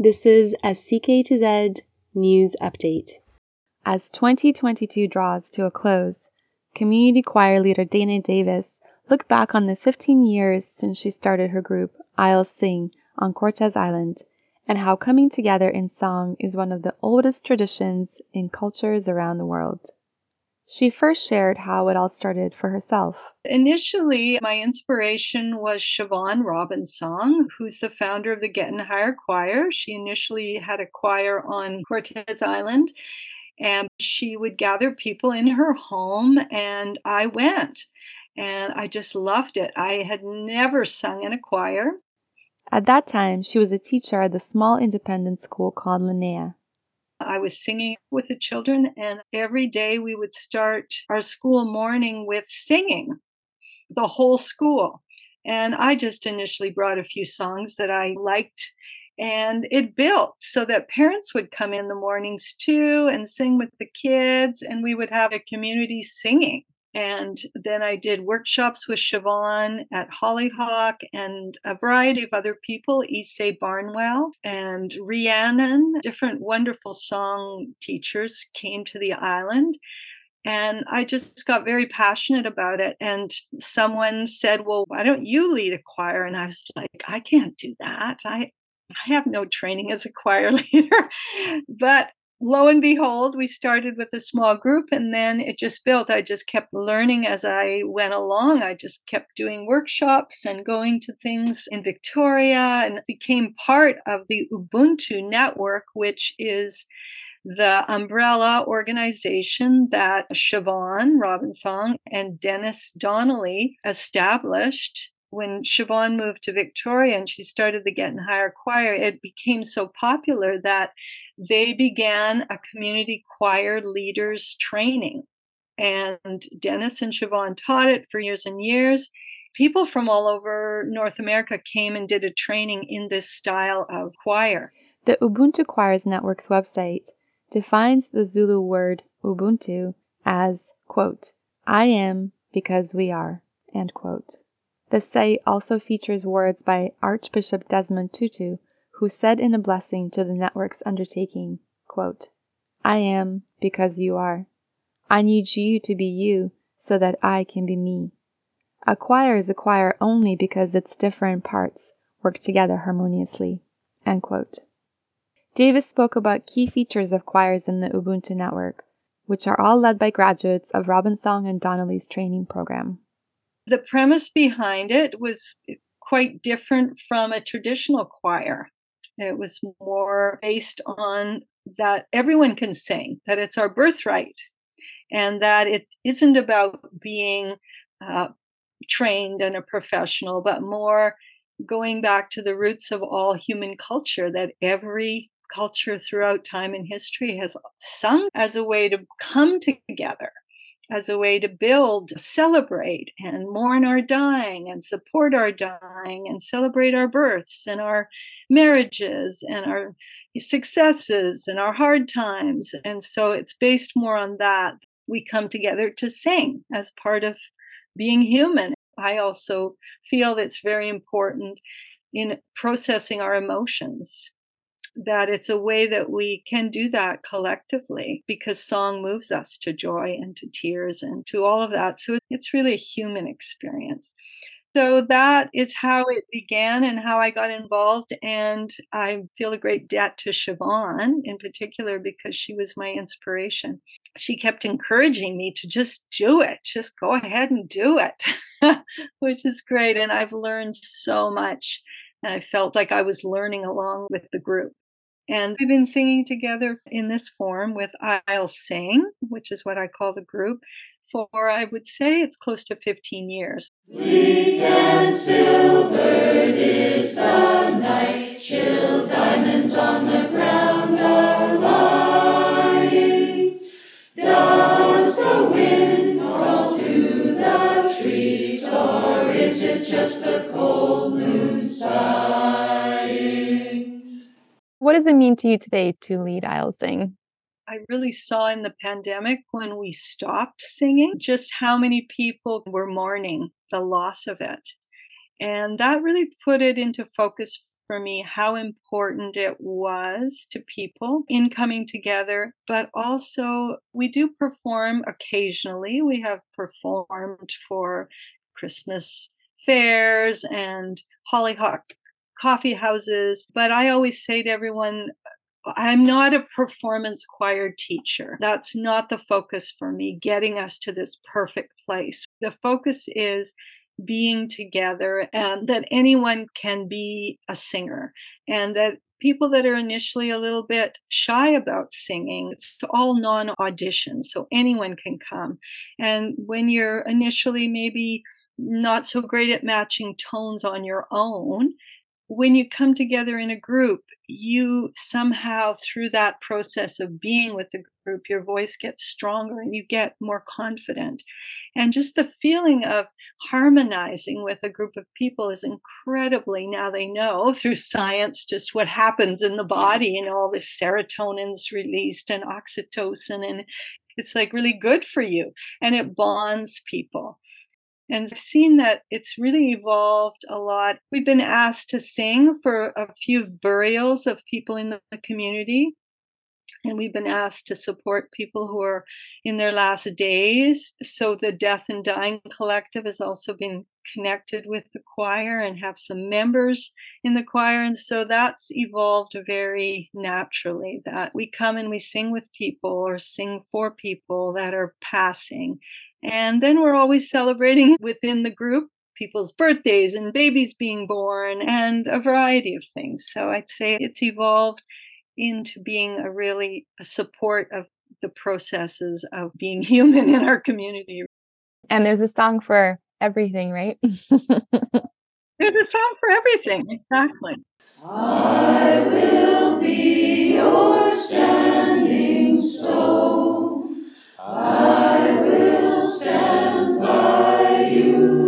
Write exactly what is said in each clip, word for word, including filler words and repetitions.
This is a C K to Z news update. As twenty twenty-two draws to a close, community choir leader Dana Davis looked back on the fifteen years since she started her group, I'll Sing, on Cortes Island, and how coming together in song is one of the oldest traditions in cultures around the world. She first shared how it all started for herself. Initially, my inspiration was Siobhan Robinsong, who's the founder of the Getting Higher Choir. She initially had a choir on Cortes Island, and she would gather people in her home, and I went, and I just loved it. I had never sung in a choir. At that time, she was a teacher at the small independent school called Linnea. I was singing with the children, and every day we would start our school morning with singing, the whole school. And I just initially brought a few songs that I liked, and it built so that parents would come in the mornings too and sing with the kids, and we would have a community singing. And then I did workshops with Siobhan at Hollyhock and a variety of other people, Issei Barnwell and Rhiannon. Different wonderful song teachers came to the island. And I just got very passionate about it. And someone said, well, why don't you lead a choir? And I was like, I can't do that. I, I have no training as a choir leader. But lo and behold, we started with a small group, and then it just built. I just kept learning as I went along. I just kept doing workshops and going to things in Victoria, and became part of the Ubuntu network, which is the umbrella organization that Siobhan Robinsong and Dennis Donnelly established. When Siobhan moved to Victoria and she started the Getting Higher Choir, it became so popular that they began a community choir leaders training. And Dennis and Siobhan taught it for years and years. People from all over North America came and did a training in this style of choir. The Ubuntu Choirs Network's website defines the Zulu word Ubuntu as, quote, I am because we are, end quote. The site also features words by Archbishop Desmond Tutu, who said in a blessing to the network's undertaking, quote, I am because you are. I need you to be you so that I can be me. A choir is a choir only because its different parts work together harmoniously, end quote. Davis spoke about key features of choirs in the Ubuntu network, which are all led by graduates of Robinsong and Donnelly's training program. The premise behind it was quite different from a traditional choir. It was more based on that everyone can sing, that it's our birthright, and that it isn't about being uh, trained and a professional, but more going back to the roots of all human culture, that every culture throughout time and history has sung as a way to come together, as a way to build, celebrate, and mourn our dying, and support our dying, and celebrate our births, and our marriages, and our successes, and our hard times. And so it's based more on that. We come together to sing as part of being human. I also feel that it's very important in processing our emotions, that it's a way that we can do that collectively, because song moves us to joy and to tears and to all of that. So it's really a human experience. So that is how it began and how I got involved. And I feel a great debt to Siobhan in particular, because she was my inspiration. She kept encouraging me to just do it, just go ahead and do it, which is great. And I've learned so much. And I felt like I was learning along with the group. And we've been singing together in this form with I'll Sing, which is what I call the group, for I would say it's close to fifteen years. Bleak and silvered is the night, chill diamonds on the ground are lying. Does the wind call to the trees, or is it just the cold moon sighing? What does it mean to you today to lead I'll Sing? I really saw in the pandemic, when we stopped singing, just how many people were mourning the loss of it. And that really put it into focus for for me how important it was to people in coming together, but also we do perform occasionally. We have performed for Christmas fairs and hollyhock coffee houses, but I always say to everyone, I'm not a performance choir teacher. That's not the focus for me, getting us to this perfect place. The focus is being together and that anyone can be a singer, and that people that are initially a little bit shy about singing, it's all non-audition, so anyone can come. And when you're initially maybe not so great at matching tones on your own, when you come together in a group, you somehow, through that process of being with the group, your voice gets stronger and you get more confident. And just the feeling of harmonizing with a group of people is incredibly, now they know through science, just what happens in the body, and all this serotonin's released and oxytocin, and it's like really good for you, and it bonds people. And I've seen that it's really evolved a lot. We've been asked to sing for a few burials of people in the community. And we've been asked to support people who are in their last days. So the Death and Dying Collective has also been connected with the choir and have some members in the choir. And so that's evolved very naturally, that we come and we sing with people or sing for people that are passing. And then we're always celebrating within the group people's birthdays and babies being born and a variety of things. So I'd say it's evolved into being a really a support of the processes of being human in our community. And there's a song for everything, right? There's a song for everything, exactly. I will be your standing stone. I will stand by you.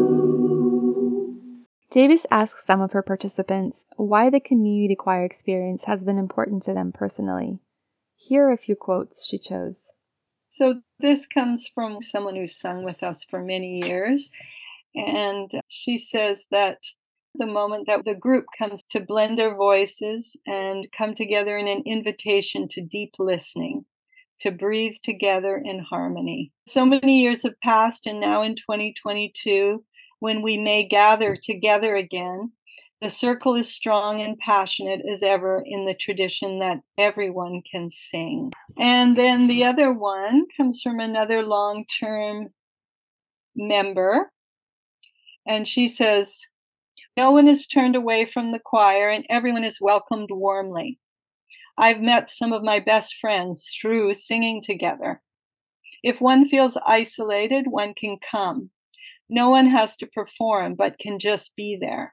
Davis asks some of her participants why the community choir experience has been important to them personally. Here are a few quotes she chose. So this comes from someone who's sung with us for many years. And she says that the moment that the group comes to blend their voices and come together in an invitation to deep listening, to breathe together in harmony. So many years have passed, and now in twenty twenty-two, when we may gather together again, the circle is strong and passionate as ever in the tradition that everyone can sing. And then the other one comes from another long-term member. And she says, no one is turned away from the choir and everyone is welcomed warmly. I've met some of my best friends through singing together. If one feels isolated, one can come. No one has to perform, but can just be there.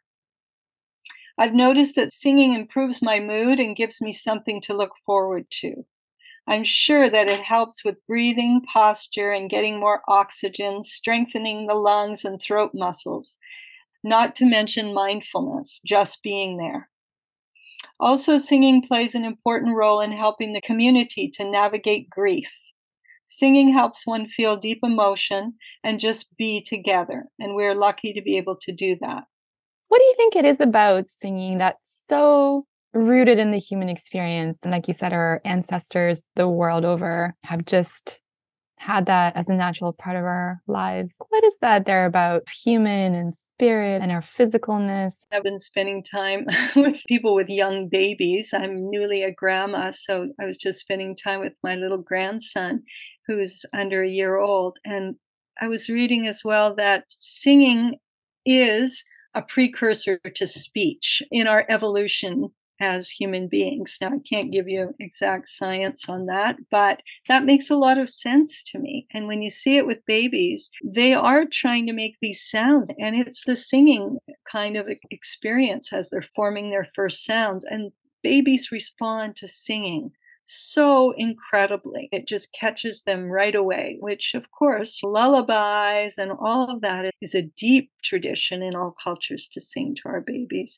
I've noticed that singing improves my mood and gives me something to look forward to. I'm sure that it helps with breathing, posture, and getting more oxygen, strengthening the lungs and throat muscles, not to mention mindfulness, just being there. Also, singing plays an important role in helping the community to navigate grief. Singing helps one feel deep emotion and just be together, and we're lucky to be able to do that. What do you think it is about singing that's so rooted in the human experience? And like you said, our ancestors the world over have just had that as a natural part of our lives. What is that there about human and spirit and our physicalness? I've been spending time with people with young babies. I'm newly a grandma, so I was just spending time with my little grandson who's under a year old. And I was reading as well that singing is a precursor to speech in our evolution as human beings. Now, I can't give you exact science on that, but that makes a lot of sense to me. And when you see it with babies, they are trying to make these sounds, and it's the singing kind of experience as they're forming their first sounds. And babies respond to singing so incredibly. It just catches them right away, which of course, lullabies and all of that is a deep tradition in all cultures to sing to our babies.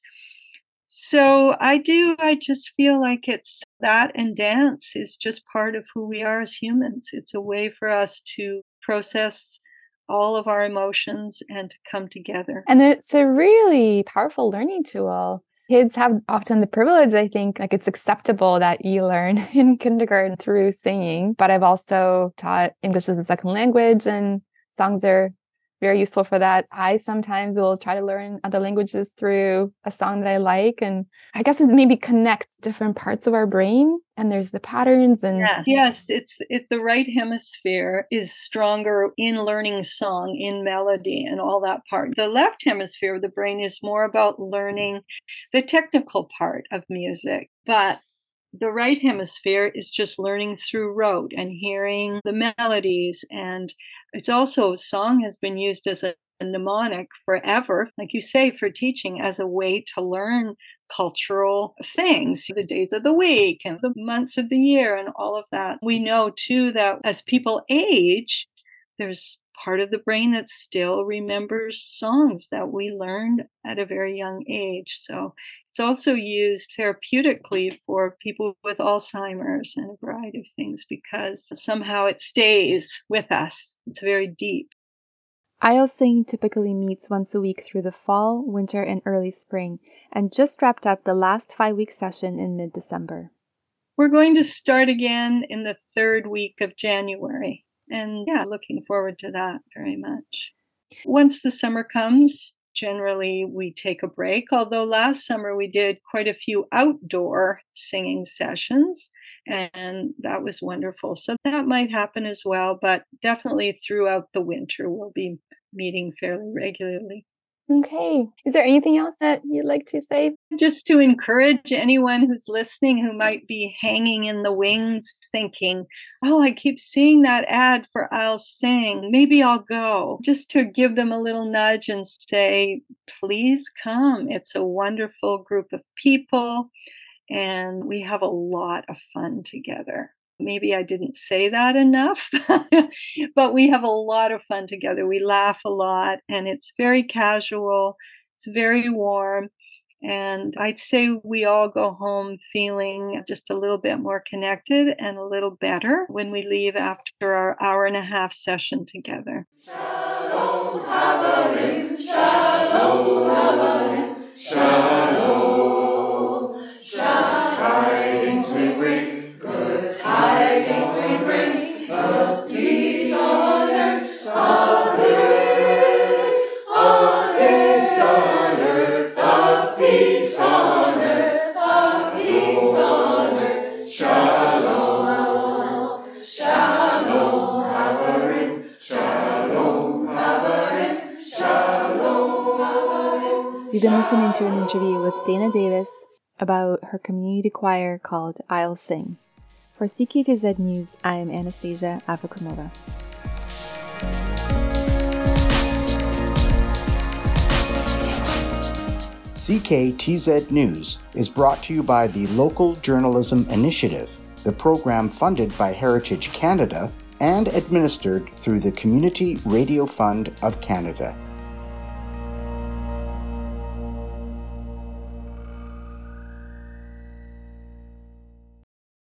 So I do, I just feel like it's that, and dance is just part of who we are as humans. It's a way for us to process all of our emotions and to come together. And it's a really powerful learning tool. Kids have often the privilege, I think, like it's acceptable that you learn in kindergarten through singing, but I've also taught English as a second language, and songs are very useful for that. I sometimes will try to learn other languages through a song that I like, and I guess it maybe connects different parts of our brain, and there's the patterns. And yeah. yes, it's it, the right hemisphere is stronger in learning song, in melody, and all that part. The left hemisphere of the brain is more about learning the technical part of music, but the right hemisphere is just learning through rote and hearing the melodies. And it's also, song has been used as a, a mnemonic forever, like you say, for teaching, as a way to learn cultural things, the days of the week and the months of the year and all of that. We know too that as people age, there's part of the brain that still remembers songs that we learned at a very young age. So it's also used therapeutically for people with Alzheimer's and a variety of things, because somehow it stays with us. It's very deep. I'll Sing typically meets once a week through the fall, winter, and early spring, and just wrapped up the last five-week session in mid-December. We're going to start again in the third week of January. And yeah, looking forward to that very much. Once the summer comes, generally we take a break, although last summer we did quite a few outdoor singing sessions, and that was wonderful. So that might happen as well, but definitely throughout the winter we'll be meeting fairly regularly. Okay. Is there anything else that you'd like to say? Just to encourage anyone who's listening who might be hanging in the wings thinking, oh, I keep seeing that ad for I'll Sing. Maybe I'll go. Just to give them a little nudge and say, please come. It's a wonderful group of people, and we have a lot of fun together. Maybe I didn't say that enough, but we have a lot of fun together. We laugh a lot, and it's very casual. It's very warm. And I'd say we all go home feeling just a little bit more connected and a little better when we leave after our hour and a half session together. Shalom, Habarim, Shalom, Habarim, Shalom. Shalom. Tidings we bring, good tidings we bring, of peace on earth, of bliss on earth, on earth, of peace on earth, of peace on earth. Shalom, Shalom, Habarim, Shalom, Habarim, Shalom, Habarim. You've been listening to an interview with Dana Davis about her community choir called I'll Sing. For C K T Z News, I am Anastasia Avrakumova. C K T Z News is brought to you by the Local Journalism Initiative, the program funded by Heritage Canada and administered through the Community Radio Fund of Canada.